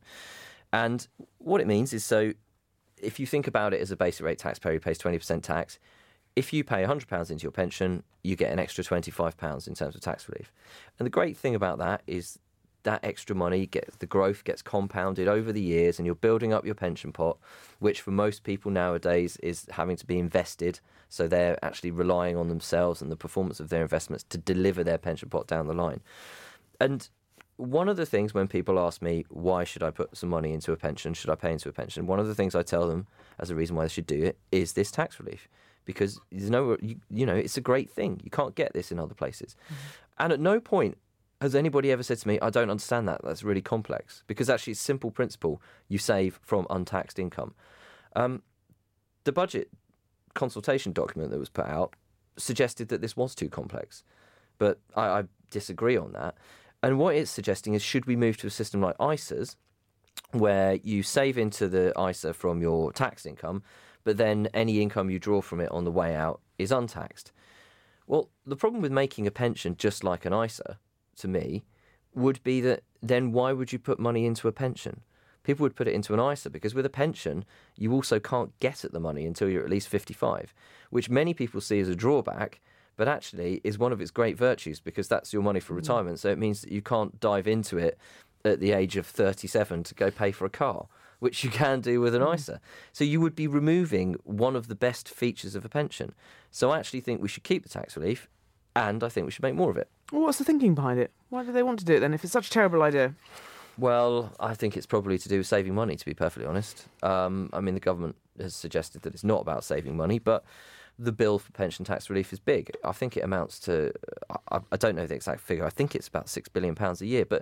And what it means is, so if you think about it as a basic rate taxpayer who pays twenty percent tax, if you pay one hundred pounds into your pension, you get an extra twenty-five pounds in terms of tax relief. And the great thing about that is that extra money, gets, the growth gets compounded over the years and you're building up your pension pot, which for most people nowadays is having to be invested. So they're actually relying on themselves and the performance of their investments to deliver their pension pot down the line. And one of the things when people ask me, why should I put some money into a pension? Should I pay into a pension? One of the things I tell them as a reason why they should do it is this tax relief. Because there's no, you, you know, it's a great thing. You can't get this in other places. Mm-hmm. And at no point has anybody ever said to me, I don't understand that. That's really complex. Because actually it's a simple principle. You save from untaxed income. Um, the budget consultation document that was put out suggested that this was too complex. But I, I disagree on that. And what it's suggesting is, should we move to a system like I S As, where you save into the I S A from your tax income, but then any income you draw from it on the way out is untaxed? Well, the problem with making a pension just like an I S A, to me, would be that then why would you put money into a pension? People would put it into an I S A because with a pension, you also can't get at the money until you're at least fifty-five, which many people see as a drawback, but actually is one of its great virtues because that's your money for retirement. So it means that you can't dive into it at the age of thirty-seven to go pay for a car, which you can do with an I S A. So you would be removing one of the best features of a pension. So I actually think we should keep the tax relief, and I think we should make more of it. Well, what's the thinking behind it? Why do they want to do it then, if it's such a terrible idea? Well, I think it's probably to do with saving money, to be perfectly honest. Um, I mean, the government has suggested that it's not about saving money, but the bill for pension tax relief is big. I think it amounts to, I, I don't know the exact figure, I think it's about six billion pounds a year, but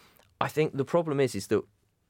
I think the problem is is that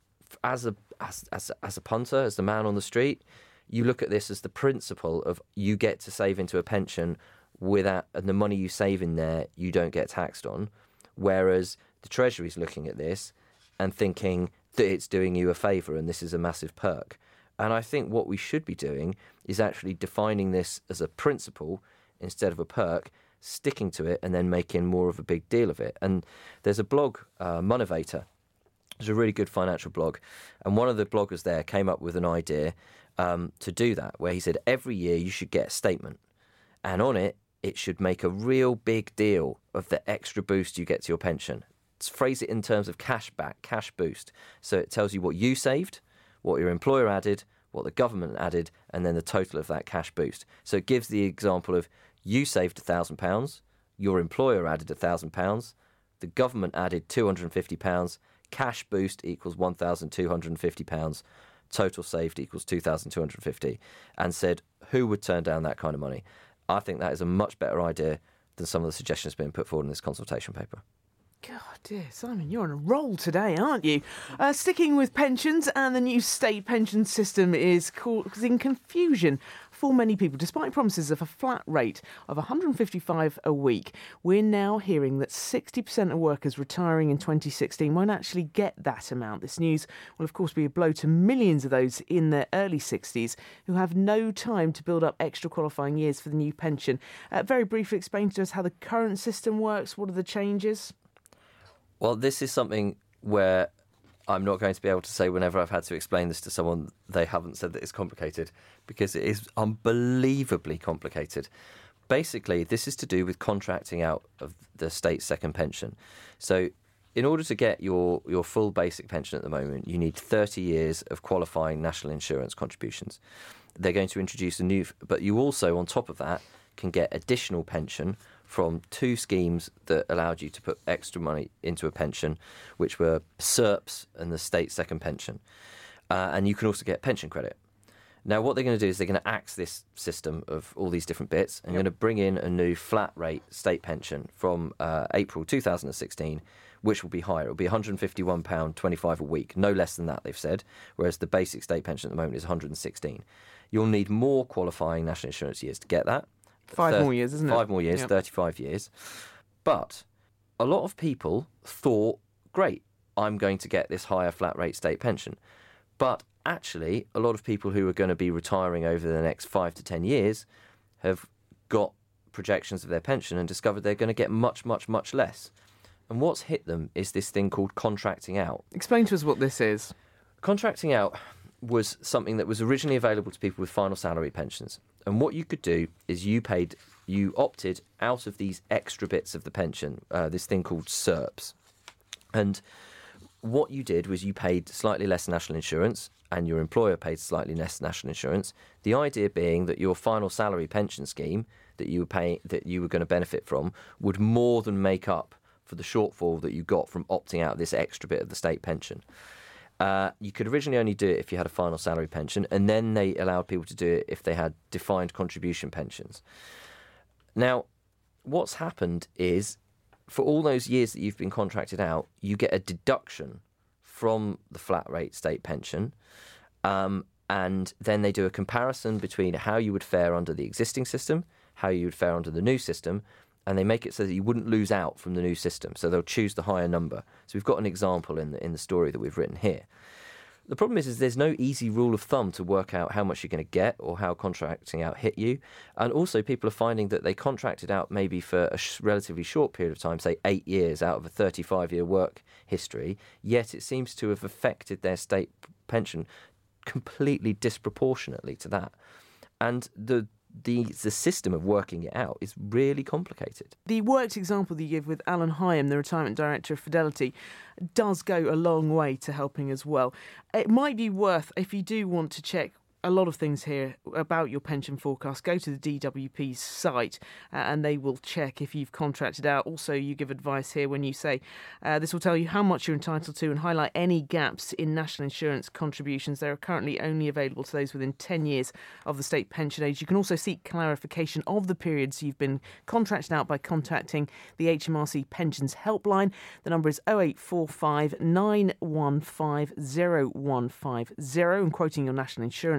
as a as, as as a punter, as the man on the street, you look at this as the principle of you get to save into a pension without, and the money you save in there you don't get taxed on, whereas the Treasury's looking at this and thinking that it's doing you a favour and this is a massive perk. And I think what we should be doing is actually defining this as a principle instead of a perk, sticking to it and then making more of a big deal of it. And there's a blog, uh, Monovator, It's a really good financial blog. And one of the bloggers there came up with an idea um, to do that, where he said every year you should get a statement. And on it, it should make a real big deal of the extra boost you get to your pension. Let's phrase it in terms of cash back, cash boost. So it tells you what you saved, what your employer added, what the government added, and then the total of that cash boost. So it gives the example of you saved one thousand pounds, your employer added one thousand pounds, the government added two hundred fifty pounds, cash boost equals one thousand two hundred fifty pounds, total saved equals two thousand two hundred fifty, and said who would turn down that kind of money. I think that is a much better idea than some of the suggestions being put forward in this consultation paper. God dear, Simon, you're on a roll today, aren't you? Uh, sticking with pensions, and the new state pension system is causing confusion for many people. Despite promises of a flat rate of one hundred fifty-five a week, we're now hearing that sixty percent of workers retiring in twenty sixteen won't actually get that amount. This news will, of course, be a blow to millions of those in their early sixties who have no time to build up extra qualifying years for the new pension. Uh, very briefly explain to us how the current system works. What are the changes? Well, this is something where I'm not going to be able to say whenever I've had to explain this to someone, they haven't said that it's complicated, because it is unbelievably complicated. Basically, this is to do with contracting out of the state's second pension. So in order to get your, your full basic pension at the moment, you need thirty years of qualifying national insurance contributions. They're going to introduce a new, but you also, on top of that, can get additional pension from two schemes that allowed you to put extra money into a pension, which were S E R Ps and the state second pension. Uh, and you can also get pension credit. Now, what they're going to do is they're going to axe this system of all these different bits and yep. going to bring in a new flat rate state pension from uh, April two thousand sixteen, which will be higher. It will be one hundred fifty-one pounds twenty-five a week, no less than that, they've said, whereas the basic state pension at the moment is one hundred sixteen. You'll need more qualifying national insurance years to get that. Five Thir- more years, isn't it? Five more years, yep. thirty-five years. But a lot of people thought, great, I'm going to get this higher flat rate state pension. But actually, a lot of people who are going to be retiring over the next five to ten years have got projections of their pension and discovered they're going to get much, much, much less. And what's hit them is this thing called contracting out. Explain to us what this is. Contracting out was something that was originally available to people with final salary pensions. And what you could do is you paid, you opted out of these extra bits of the pension, uh, this thing called S E R Ps. And what you did was you paid slightly less national insurance and your employer paid slightly less national insurance. The idea being that your final salary pension scheme that you were paying, that you were going to benefit from would more than make up for the shortfall that you got from opting out of this extra bit of the state pension. Uh, you could originally only do it if you had a final salary pension, and then they allowed people to do it if they had defined contribution pensions. Now, what's happened is, for all those years that you've been contracted out, you get a deduction from the flat rate state pension, um, and then they do a comparison between how you would fare under the existing system, how you would fare under the new system, and they make it so that you wouldn't lose out from the new system. So they'll choose the higher number. So we've got an example in the, in the story that we've written here. The problem is, is there's no easy rule of thumb to work out how much you're going to get or how contracting out hit you. And also people are finding that they contracted out maybe for a sh- relatively short period of time, say eight years out of a thirty-five-year work history, yet it seems to have affected their state pension completely disproportionately to that. And the The, the system of working it out is really complicated. The worked example that you give with Alan Hyam, the retirement director of Fidelity, does go a long way to helping as well. It might be worth, if you do want to check a lot of things here about your pension forecast, go to the D W P's site uh, and they will check if you've contracted out. Also, you give advice here when you say uh, this will tell you how much you're entitled to and highlight any gaps in national insurance contributions. They are currently only available to those within ten years of the state pension age. You can also seek clarification of the periods you've been contracted out by contacting the H M R C Pensions Helpline. The number is oh eight four five, nine one five, oh one five oh, and quoting your national insurance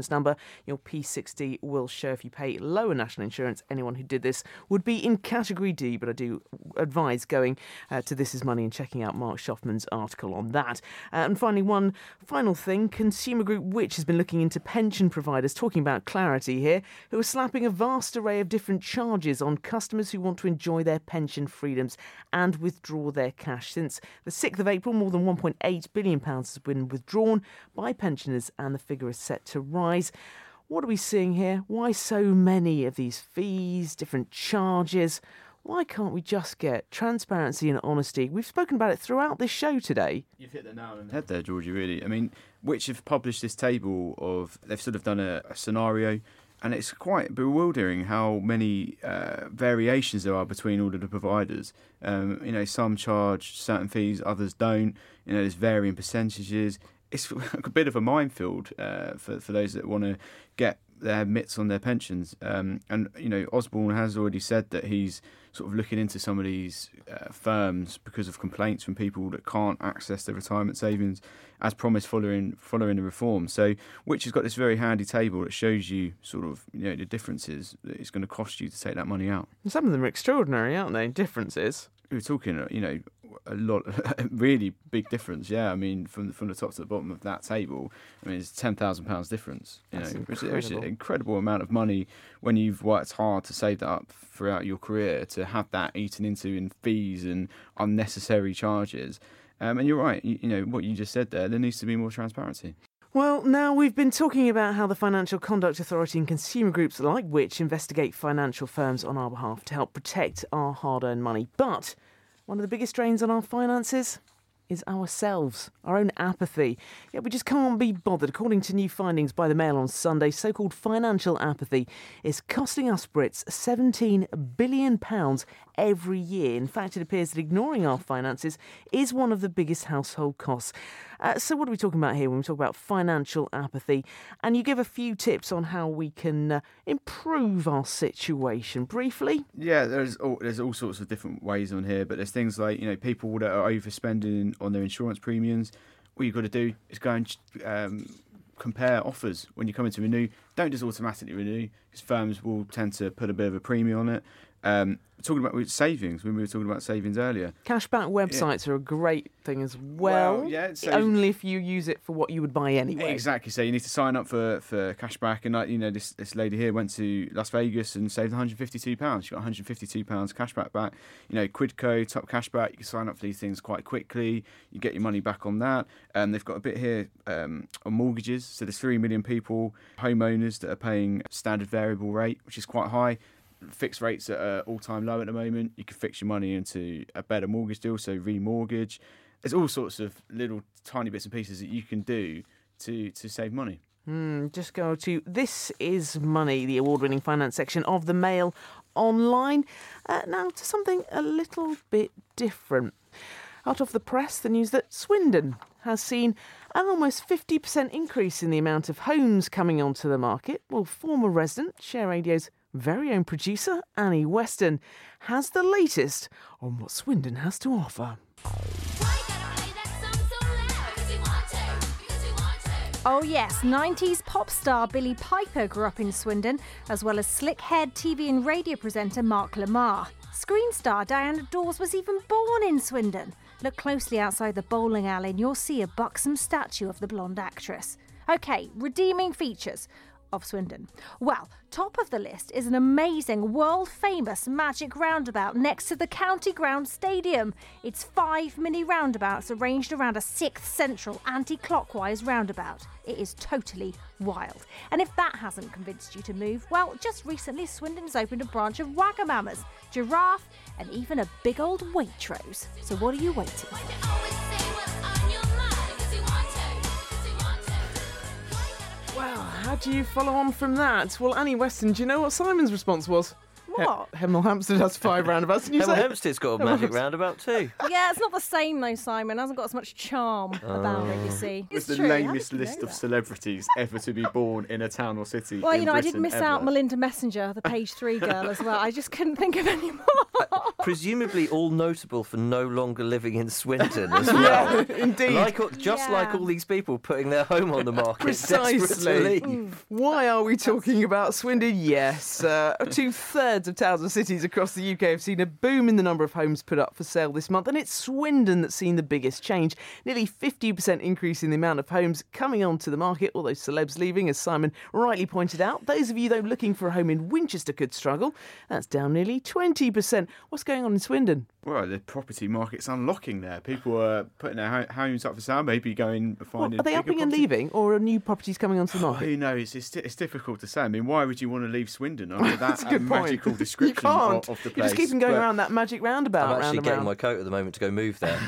insurance number. Your P sixty will show if you pay lower national insurance. Anyone who did this would be in Category D, but I do advise going uh, to This Is Money and checking out Mark Schaffman's article on that. Uh, and finally, one final thing. Consumer Group Which has been looking into pension providers, talking about Clarity here, who are slapping a vast array of different charges on customers who want to enjoy their pension freedoms and withdraw their cash. Since the sixth of April, more than one point eight billion pounds has been withdrawn by pensioners, and the figure is set to rise. What are we seeing here? Why so many of these fees, different charges? Why can't we just get transparency and honesty? We've spoken about it throughout this show today. You've hit the nail on the head there, Georgie, really. I mean, Which have published this table of, they've sort of done a, a scenario, and it's quite bewildering how many uh, variations there are between all of the providers. Um, you know, some charge certain fees, others don't. You know, there's varying percentages. It's a bit of a minefield uh, for, for those that want to get their mitts on their pensions. Um, and, you know, Osborne has already said that he's sort of looking into some of these uh, firms because of complaints from people that can't access their retirement savings as promised following following the reform. So, Which has got this very handy table that shows you sort of, you know, the differences that it's going to cost you to take that money out. Some of them are extraordinary, aren't they? Differences. We're talking, you know, a lot, a really big difference. Yeah, I mean, from the, from the top to the bottom of that table, I mean, it's ten thousand pounds difference. You That's know, incredible. Which is an incredible amount of money when you've worked hard to save that up throughout your career, to have that eaten into in fees and unnecessary charges. Um, and you're right, you, you know, what you just said there, there needs to be more transparency. Well, now we've been talking about how the Financial Conduct Authority and consumer groups like Which investigate financial firms on our behalf to help protect our hard-earned money. But one of the biggest drains on our finances is ourselves, our own apathy. Yeah, we just can't be bothered. According to new findings by the Mail on Sunday, so-called financial apathy is costing us Brits seventeen billion pounds every year. In fact, it appears that ignoring our finances is one of the biggest household costs. Uh, so what are we talking about here when we talk about financial apathy? And you give a few tips on how we can uh, improve our situation. Briefly? Yeah, there's all, there's all sorts of different ways on here, but there's things like, you know, people that are overspending on their insurance premiums. All you've got to do is go and um, compare offers when you come in to renew. Don't just automatically renew, because firms will tend to put a bit of a premium on it. Um, talking about savings, when we were talking about savings earlier. Cashback websites yeah. are a great thing as well. well yeah, so only if you use it for what you would buy anyway. Exactly. So you need to sign up for, for cashback. And, like, you know, this, this lady here went to Las Vegas and saved one hundred fifty-two pounds. She got one hundred fifty-two pounds cashback back. You know, Quidco, Top Cashback, you can sign up for these things quite quickly. You get your money back on that. And um, they've got a bit here um, on mortgages. So there's three million people, homeowners, that are paying standard variable rate, which is quite high. Fixed rates at an all-time low at the moment. You can fix your money into a better mortgage deal, so remortgage. There's all sorts of little tiny bits and pieces that you can do to, to save money. Mm, just go to This Is Money, the award-winning finance section of the Mail online. Uh, now to something a little bit different. Out of the press, the news that Swindon has seen an almost fifty percent increase in the amount of homes coming onto the market. Well, former resident, Share Radio's very own producer, Annie Weston, has the latest on what Swindon has to offer. Oh yes, nineties pop star Billie Piper grew up in Swindon, as well as slick-haired T V and radio presenter Mark Lamar. Screen star Diana Dawes was even born in Swindon. Look closely outside the bowling alley and you'll see a buxom statue of the blonde actress. OK, redeeming features of Swindon. Well, top of the list is an amazing world-famous magic roundabout next to the County Ground Stadium. It's five mini roundabouts arranged around a sixth central anti-clockwise roundabout. It is totally wild. And if that hasn't convinced you to move, well, just recently Swindon's opened a branch of Wagamamas, Giraffe, and even a big old Waitrose. So what are you waiting for? Well, how do you follow on from that? Well, Annie Weston, do you know what Simon's response was? What? Hemel Hempstead has five roundabouts. And you Hemel say Hempstead's got a magic roundabout too. Yeah, it's not the same though, Simon. It hasn't got as much charm about it, you see. It's It's the true. How lamest did you list know of that? celebrities ever to be born in a town or city. Well, in you know, I did Britain miss ever. out Melinda Messenger, the page three girl, as well. I just couldn't think of any more. Presumably all notable for no longer living in Swindon as well. Yeah, indeed. Like, all- just Yeah. like all these people putting their home on the market. Precisely. desperate to leave. Why are we talking about Swindon? Yes, uh, two-thirds of towns and cities across the U K have seen a boom in the number of homes put up for sale this month, and it's Swindon that's seen the biggest change. Nearly fifty percent increase in the amount of homes coming onto the market, all those celebs leaving, as Simon rightly pointed out. Those of you, though, looking for a home in Winchester could struggle. That's down nearly twenty percent. What's going on in Swindon? Well, the property market's unlocking there. People are putting their ho- homes up for sale, maybe going and finding. Well, are they bigger upping and property. leaving, or are new properties coming onto the market? Who knows? It's, it's difficult to say. I mean, why would you want to leave Swindon after that That's a good uh, point. magical You description can't. of, of the place? You're just keeping going But around that magic roundabout. I'm actually round and getting round. my coat at the moment to go move there.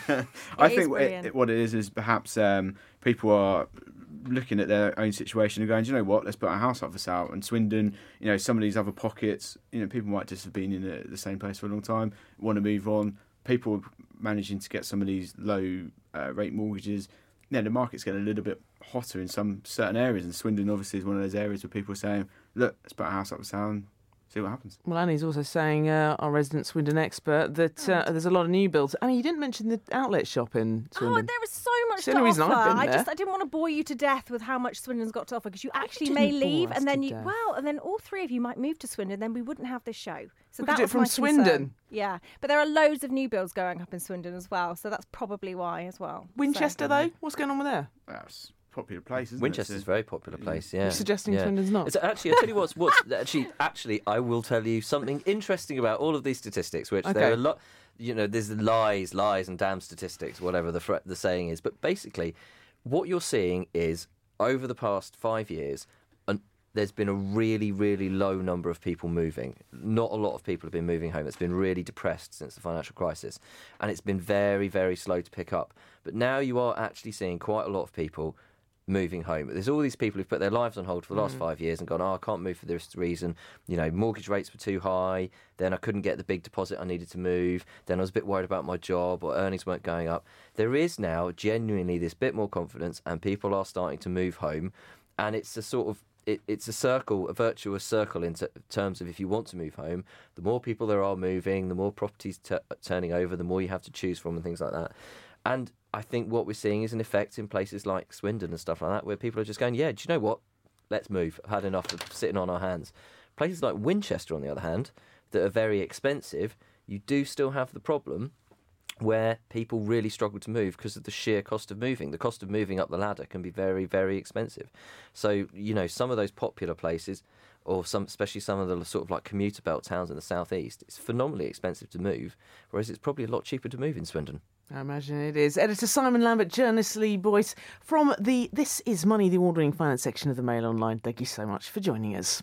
I It is think what brilliant. it, what it is is perhaps um, people are looking at their own situation and going, do you know what? Let's put our house up for sale. And Swindon, you know, some of these other pockets, you know, people might just have been in the, the same place for a long time, want to move on. People managing to get some of these low uh, rate mortgages. Yeah, the market's getting a little bit hotter in some certain areas, and Swindon obviously is one of those areas where people are saying, look, let's put our house up for sale and see what happens. Well, Annie's also saying, uh, our resident Swindon expert, that uh, there's a lot of new builds. Annie, you didn't mention the outlet shop in Oh, Swindon. there is so much It's the to only offer. reason I've been I there. just I didn't want to bore you to death with how much Swindon's got to offer, because you actually didn't may bore leave us and then to you death. well and then all three of you might move to Swindon, then we wouldn't have this show. So We that could do it was from my Swindon. concern. Yeah, but there are loads of new builds going up in Swindon as well, so that's probably why as well. Winchester, So- though? What's going on with there? That's a popular place, isn't Winchester's it? a very popular place, yeah. You're suggesting yeah. Swindon's not? It's actually, I'll tell you what's, what's actually, actually, I will tell you something interesting about all of these statistics, which there Okay. are a lot, you know, there's lies, lies and damn statistics, whatever the, fr- the saying is. But basically, what you're seeing is, over the past five years, an, there's been a really, really low number of people moving. Not a lot of people have been moving home. It's been really depressed since the financial crisis. And it's been very, very slow to pick up. But now you are actually seeing quite a lot of people moving home. There's all these people who've put their lives on hold for the last five years and gone, oh, I can't move for this reason. You know, mortgage rates were too high. Then I couldn't get the big deposit I needed to move. Then I was a bit worried about my job, or earnings weren't going up. There is now genuinely this bit more confidence, and people are starting to move home. And it's a sort of, it, it's a circle, a virtuous circle in t- terms of, if you want to move home, the more people there are moving, the more properties t- turning over, the more you have to choose from and things like that. And I think what we're seeing is an effect in places like Swindon and stuff like that, where people are just going, yeah, do you know what? Let's move. I've had enough of sitting on our hands. Places like Winchester, on the other hand, that are very expensive, you do still have the problem where people really struggle to move because of the sheer cost of moving. The cost of moving up the ladder can be very, very expensive. So, you know, some of those popular places, or some, especially some of the sort of like commuter belt towns in the southeast, it's phenomenally expensive to move, whereas it's probably a lot cheaper to move in Swindon. I imagine it is. Editor Simon Lambert, journalist Lee Boyce from the This Is Money, the award-winning finance section of the Mail Online. Thank you so much for joining us.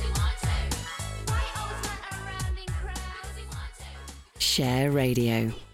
Share Radio.